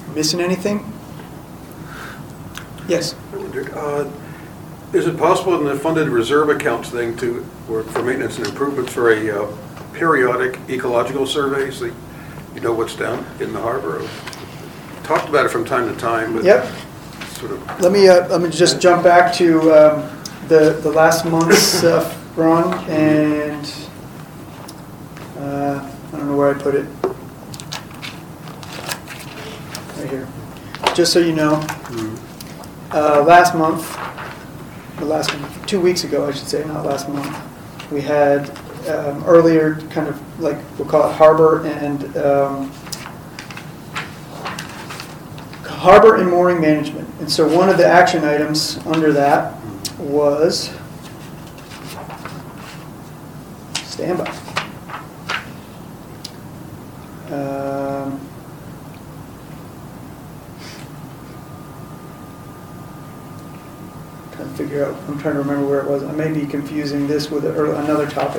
Missing anything? Yes. I wondered, is it possible in the funded reserve accounts thing to work for maintenance and improvements for a periodic ecological survey, so you know what's down in the harbor? Talked about it from time to time, but Yep. sort of. Let me just jump back to the last month's run, and I don't know where I put it. Right here. Just so you know, last month, 2 weeks ago, I should say, not last month, we had earlier kind of like, we'll call it harbor and mooring management. And so one of the action items under that was standby. I'm trying to remember where it was. I may be confusing this with another topic.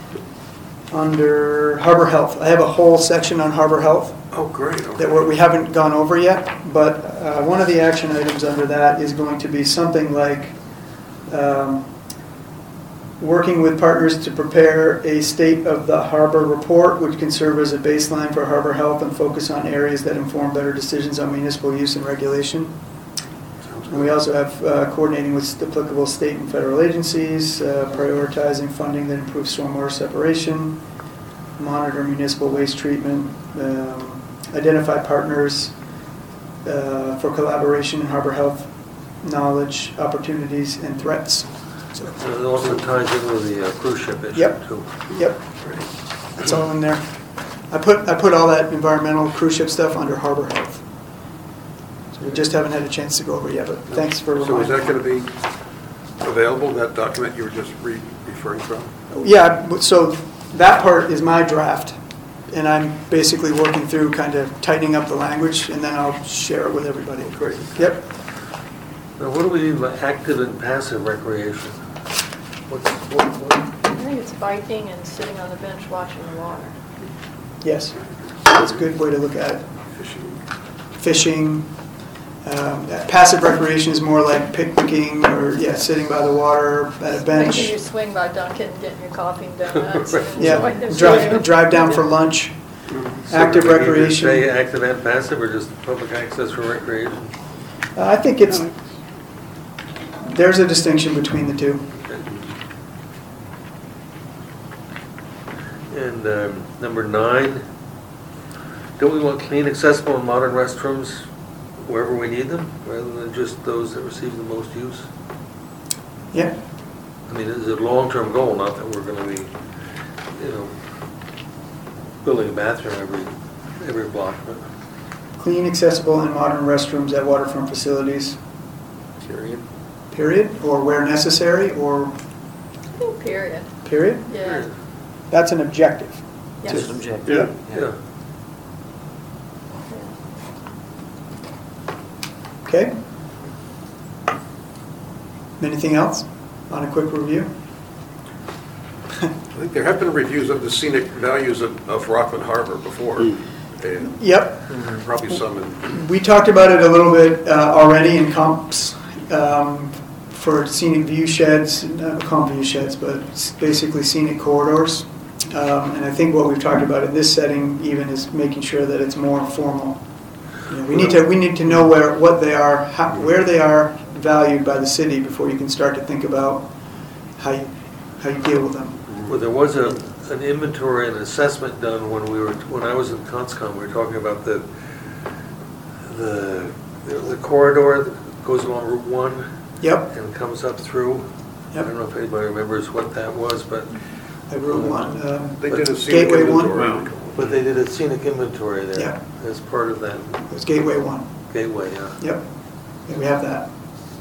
Under harbor health, I have a whole section on harbor health. Oh, great. Okay. That we haven't gone over yet, but one of the action items under that is going to be something like working with partners to prepare a state of the harbor report, which can serve as a baseline for harbor health and focus on areas that inform better decisions on municipal use and regulation. And we also have coordinating with applicable state and federal agencies, prioritizing funding that improves stormwater separation, monitor municipal waste treatment, identify partners for collaboration in harbor health, knowledge, opportunities, and threats. So it also ties in with the cruise ship issue too. Yep. That's all in there. I put all that environmental cruise ship stuff under harbor health. So we just haven't had a chance to go over it yet, but thanks for reminding me. So is that going to be available, that document you were just referring from? Yeah, so that part is my draft, and I'm basically working through kind of tightening up the language, and then I'll share it with everybody. Great. Yep. Now, what do we mean by active and passive recreation? What? I think it's biking and sitting on the bench watching the water. Yes. That's a good way to look at it. Fishing. Passive recreation is more like picnicking or, sitting by the water at a bench. Making you swing by Dunkin', getting your coffee and donuts. And Yeah, enjoying the drive down for lunch. So Active do we recreation. Say active and passive, or just public access for recreation? I think there's a distinction between the two. And number 9, don't we want clean, accessible, and modern restrooms wherever we need them, rather than just those that receive the most use? Yeah. I mean, it's a long-term goal, not that we're going to be, building a bathroom every block. But Clean, accessible, and modern restrooms at waterfront facilities. Period? Or where necessary, or I think period. period? Yeah. That's an objective. Yes. It's an objective. Yeah. Okay? Anything else on a quick review? I think there have been reviews of the scenic values of Rockland Harbor before. And Yep. probably some in. We talked about it a little bit already in comps for scenic view sheds, not comp view sheds, but it's basically scenic corridors. And I think what we've talked about in this setting even is making sure that it's more formal. We need to know where they are valued by the city before you can start to think about how you deal with them. Well, there was an inventory and assessment done when I was in Conscom. We were talking about the corridor that goes along Route 1. Yep. And comes up through. Yep. I don't know if anybody remembers what that was, but Route 1. They did a scenic Gateway 1. inventory. but they did a scenic inventory there Yeah. as part of that It was Gateway 1. gateway. Yeah. Yep. Yeah, we have that.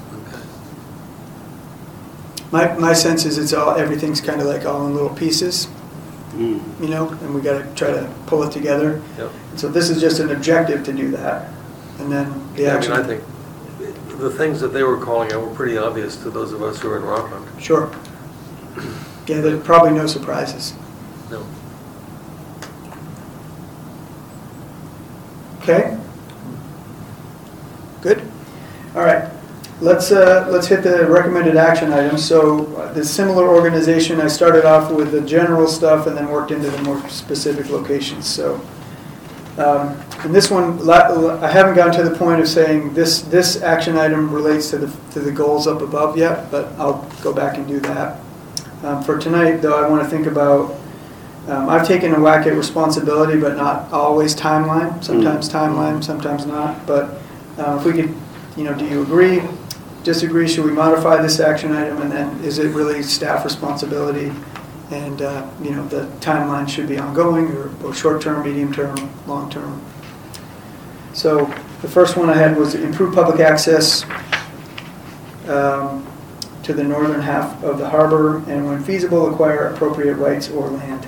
Okay. My sense is everything's kind of like all in little pieces, and we got to try to pull it together. Yep. So this is just an objective to do that, and then the action. I think the things that they were calling out were pretty obvious to those of us who are in Rockland. Sure. Yeah, there's probably no surprises. No. Okay. Good? All right. Let's hit the recommended action items. So the similar organization, I started off with the general stuff and then worked into the more specific locations. So and this one, I haven't gotten to the point of saying this action item relates to the goals up above yet, but I'll go back and do that. For tonight, though, I want to think about, I've taken a whack at responsibility, but not always timeline. Sometimes timeline, sometimes not. But if we could, do you agree, disagree, should we modify this action item, and then is it really staff responsibility? And, the timeline should be ongoing, or short-term, medium-term, long-term. So the first one I had was improve public access to the northern half of the harbor, and when feasible, acquire appropriate rights or land.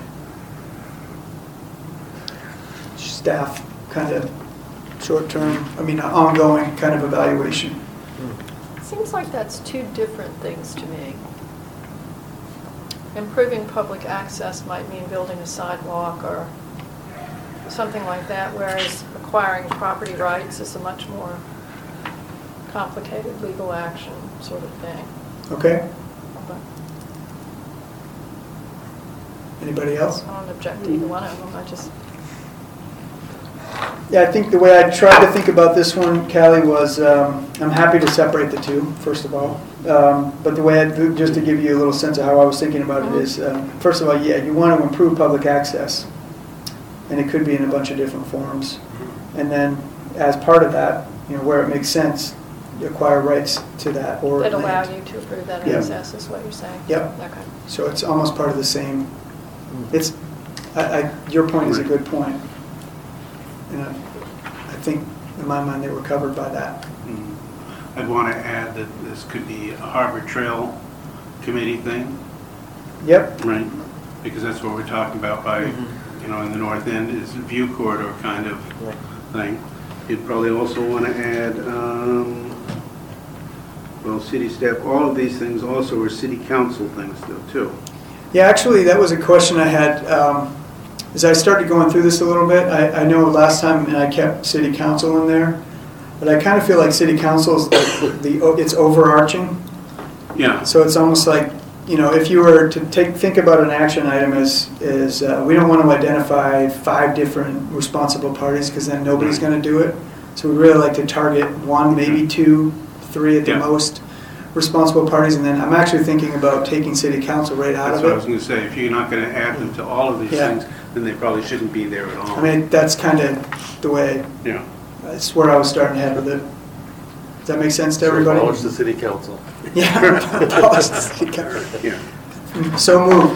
Staff kind of short-term, ongoing kind of evaluation. Seems like that's two different things to me. Improving public access might mean building a sidewalk or something like that, whereas acquiring property rights is a much more complicated legal action sort of thing. Okay? But Anybody else? I don't object to either one of them, Yeah, I think the way I tried to think about this one, Callie, was I'm happy to separate the two, first of all. But the way just to give you a little sense of how I was thinking about it is, first of all, you want to improve public access. And it could be in a bunch of different forms. And then as part of that, where it makes sense, you acquire rights to that or that land. allow you to approve that Yeah. access is what you're saying? Yep. Okay. So it's almost part of the same. It's, your point is a good point. And I think in my mind they were covered by that. I'd want to add that this could be a Harbor Trail Committee thing, Yep. right? Because that's what we're talking about by, in the north end is a view corridor kind of thing. You'd probably also want to add, city staff, all of these things also are city council things though, too. Yeah, actually, that was a question I had. As I started going through this a little bit, I know last time I kept city council in there, but I kind of feel like city council is it's overarching. Yeah. So it's almost like, if you were to think about an action item as we don't want to identify 5 different responsible parties because then nobody's going to do it. So we really like to target 1, maybe 2, 3 at the most responsible parties, and then I'm actually thinking about taking city council right out That's of what I was it. going to say. If you're not going to add them to all of these things, then they probably shouldn't be there at all. That's kind of the way, that's where I was starting to head with it. Does that make sense to everybody? Abolish the city council. Yeah, abolish the city council. Yeah. So moved.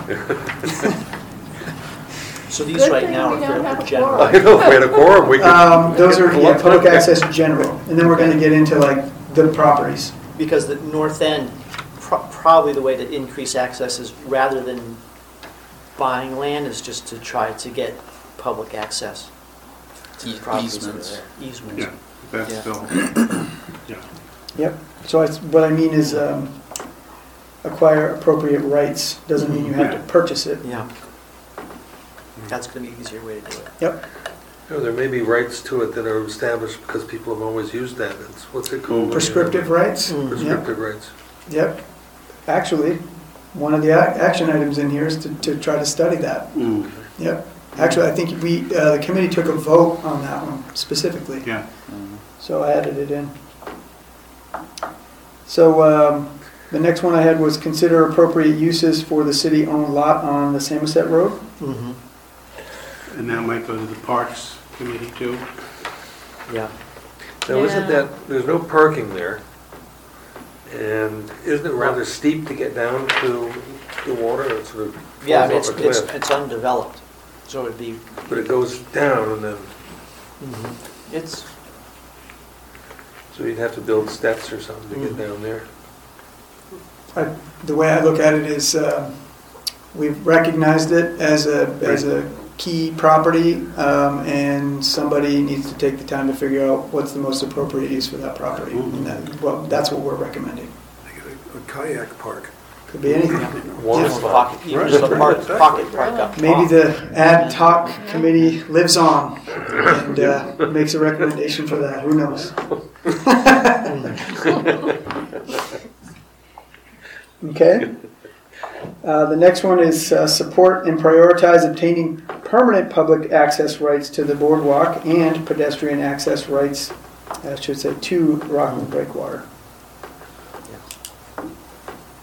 So these Good right thing now we don't have are a general. quorum. I know, if we had a quorum, we could. Those are public access general, and then we're going to get into the properties. Because the north end, probably the way to increase access is rather than buying land is just to try to get public access to the properties that are Easements. there. Easements. Yeah, that's Yeah. still, yeah. Yep. So what I mean is acquire appropriate rights. Doesn't mean you have to purchase it. Yeah. That's going to be an easier way to do it. Yep. There may be rights to it that are established because people have always used that. It's, what's it called? Prescriptive rights. Prescriptive rights. Yep. Actually, one of the action items in here is to try to study that. Yep. Actually, I think the committee took a vote on that one specifically. Yeah. So I added it in. So the next one I had was consider appropriate uses for the city-owned lot on the Samoset Road. Mm-hmm. And that might go to the Parks Committee too. Yeah. Now, isn't Yeah. there's no parking there, and isn't it rather steep to get down to the water? It sort of Yeah, I falls mean, off a cliff. it's undeveloped, so it'd be, But it goes down, and then, it's, so you'd have to build steps or something to get down there. The way I look at it is we've recognized it as a key property, and somebody needs to take the time to figure out what's the most appropriate use for that property. And that's what we're recommending. A kayak park. Could be anything. Water Yeah. spot. pocket, even just a pocket park up. Maybe the ad hoc committee lives on and makes a recommendation for that. Who knows? Okay. The next one is support and prioritize obtaining permanent public access rights to the boardwalk and pedestrian access rights, I should say, to Rockland Breakwater.